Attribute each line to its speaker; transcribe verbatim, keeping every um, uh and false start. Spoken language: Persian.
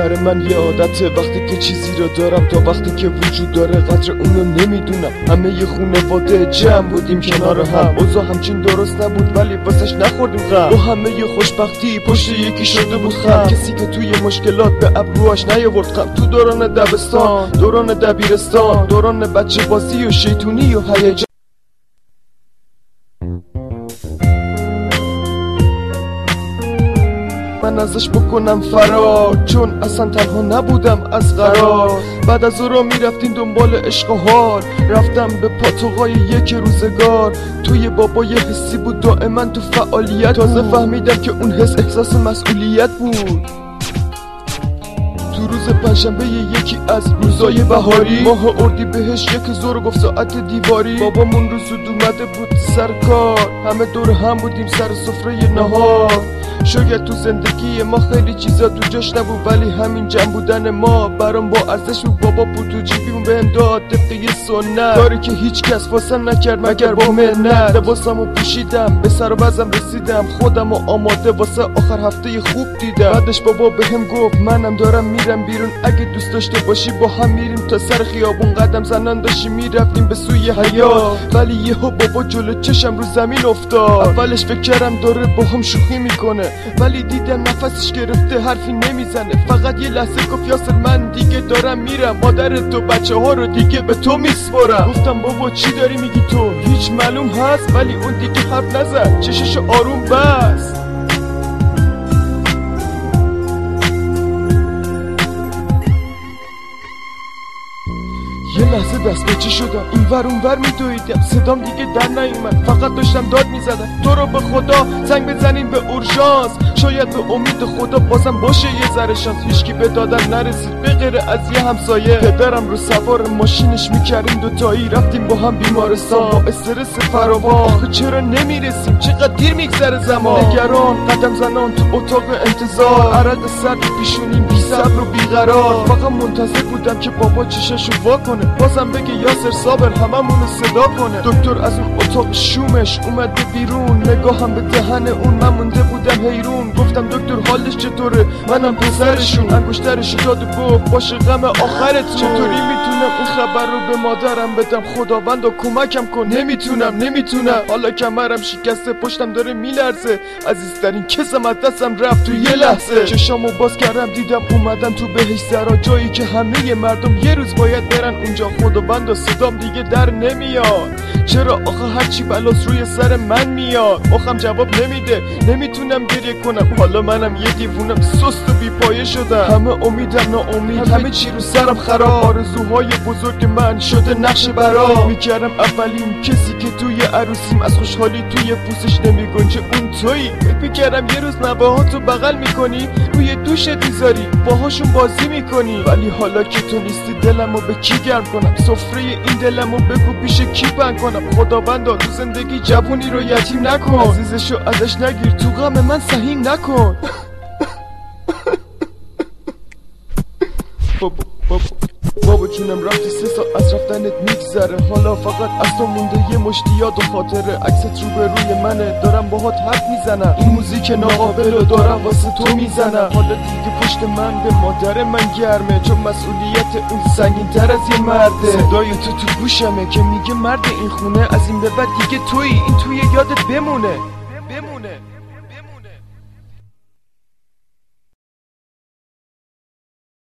Speaker 1: برای من یه عادته وقتی که چیزی رو دارم تا وقتی که وجود داره قدر اونو نمیدونم. همه یه خونواده جمع بودیم کنار هم، اوضاع همچین درست نبود ولی واسش نخوردیم غم. با همه یه خوشبختی پشت یکی شده بود خم، کسی که توی مشکلات به ابروهاش نیاورد خم. تو دوران دبستان، دوران دبیرستان، دوران بچه بازی و شیطونی و هیجان، من ازش بکنم فرار چون اصلا تنها نبودم از قرار. بعد از او را میرفتیم دنبال عشق و حال، رفتم به پاتوقای یک روزگار. توی بابا یه حسی بود دائما تو فعالیت، تازه فهمیدم که اون حس احساس مسئولیت بود. تو روز پنجشنبه یکی از روزای بهاری، ماه اردیبهشت یک زور گفت ساعت دیواری. بابامون رو زود اومده بود سر کار، همه دور هم بودیم سر سفره نهار. شاید تو زندگی ما خیلی چیزا تو جاش نبود ولی همین جمع بودن ما برام با ارزش بود. بابا بود تو جیبیم بهم داد طبق سنت، کاری که هیچ کس واسم نکرد مگر با منت. لباسمو پوشیدم به سر و وزم رسیدم، خودمو آماده واسه آخر هفته خوب دیدم. بعدش بابا بهم گفت منم دارم میرم بیرون، اگه دوست داشته باشی با هم میریم تا سر خیابون. قدم زنان داشتیم میرفتیم به سوی حیاط، ولی یهو بابا جلو چشم رو زمین افتاد. اولش فکر کردم داره با هم شوخی میکنه ولی دیدم نفسش گرفته حرفی نمیزنه. فقط یه لحظه گفت یاسر من دیگه دارم میرم، مادر تو بچه ها رو دیگه به تو میسپارم. گفتم بابا چی داری میگی تو؟ هیچ معلوم هست؟ ولی اون دیگه حرف نزد، چششو آروم بست. یه لحظه دست به چی شدم، این ور اون ور میدویدم، صدام دیگه در نیومد، فقط داشتم داد میزدم تو رو به خدا زنگ بزنین به اورژانس، شاید به امید خدا بازم باشه یه ذره شانس. هیچکی به دادم نرسید به غیر از یه همسایه، پدرم رو سوار ماشینش میکردیم دوتایی، رفتیم با هم بیمارستان با استرس فراوان. آخه چرا نمیرسیم؟ چقدر دیر میگذره زمان. نگران قدم زنان تو اتاق انتظار، عرق سرد پیشونیم بی صبر و بیقرار. فقط منتظر بودم که بابا چشاشو وا کنه، بازم بگه یاسر صابر هممونو صدا کنه. دکتر از اون اتاق شومش اومده بیرون، نگاهم به دهن اون من مونده بودم حیرون. گفتم دکتر حالش چطوره؟ منم پسرشون. انگشترش داد و گفت باشه غم آخرت. چطوری میتونم این خبر رو به مادرم بدم؟ خداوند و کمکم کن، نمیتونم نمیتونم حالا کمرم شکسته، پشتم داره میلرزه، عزیزترین کسم از دستم رفت تو یه لحظه. چشامو باز کردم دیدم اومدم تو بهشت زرا، جایی که همه مردم یه روز باید برن اونجا. خداوند و صدام دیگه در نمیاد، چرا آخه هرچی بلاس روی سر من میاد؟ آخم جواب نمیده، نمیتونم گریه کنم، حالا منم یه دیوونم سست و بی پایه شدم. همه امیدم ناامید، همه چی رو سرم خراب، آرزوهای بزرگ من شده نقش برا. میکردم اولین کسی که توی عروسیم از خوشحالی توی پوستش نمیگنجه اون تویی. میکردم یه روز نوهاتو بغل میکنی، روی دوشت میذاری باهاشون بازی میکنی، ولی حالا که تو نیستی دلمو به کی گرم کنم؟ سفره این دلمو بگو پیش کی بند کنم؟ خداوندا تو زندگی جوونی رو یتیم نکن، عزیزشو ازش نگیر، تو غم من سهیم نکن. بابا بابا بابا جونم رفتی سه سال از رفتنت میگذره، حالا فقط از تو مونده یه مشتی یاد و خاطره. عکست رو به روی منه، دارم باهات حرف میزنم، این موزیک ناقابل رو دارم واسه تو میزنم. حالا دیگه پشت من به مادر من گرمه، چون مسئولیت اون سنگین تر از یه مرده. صدای تو تو گوشمه که میگه مرد این خونه از این به بعد دیگه تویی، این توی یادت بمونه بمونه.